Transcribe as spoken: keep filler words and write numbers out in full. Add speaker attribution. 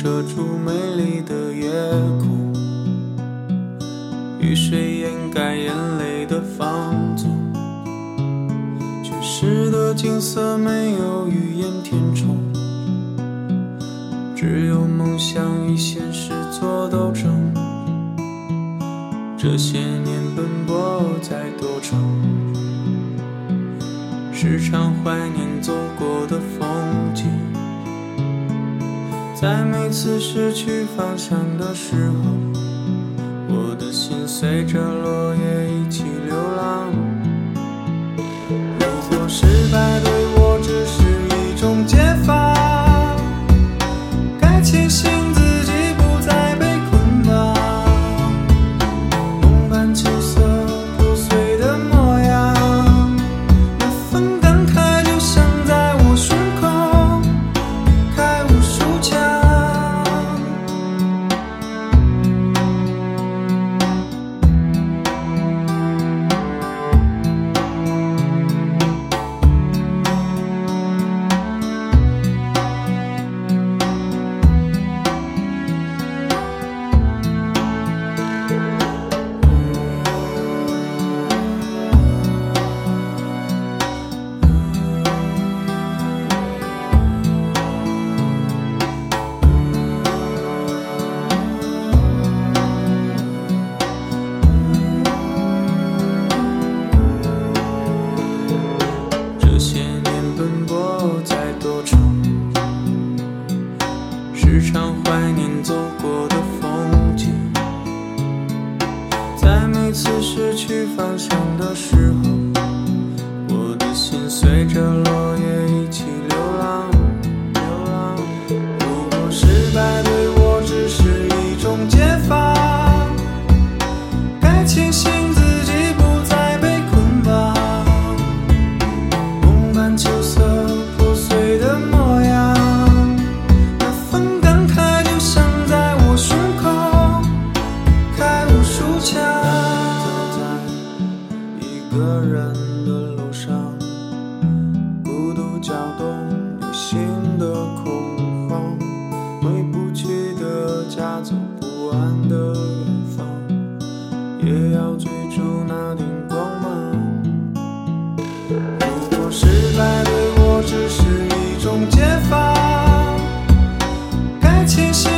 Speaker 1: 射出美丽的夜空，雨水掩盖眼泪的放纵，全市的景色没有语言填充，只有梦想与现实做斗争。这些年奔波在多城，时常怀念走过的风景，在每次失去方向的时候，我的心随着落叶一起流浪。如果失败对我只是一种解放，该庆幸自己不再被捆绑，梦伴秋色破碎的模样，那份感慨就像在我胸口开无数枪。这些年奔波在多城，时常怀念走过的风景，在每次失去方向的时候，我的心随着落叶一起流浪。流浪。如果失败对我只是一种解放，该庆幸自己不再被捆绑，梦伴秋色破碎的模样，那份感慨就像在我胸口开无数枪。走在一个人的路上，孤独搅动内心的恐慌，回不去的家，走不完的远方，也要追逐那点光芒。如果失败对我只是一种解放，该庆幸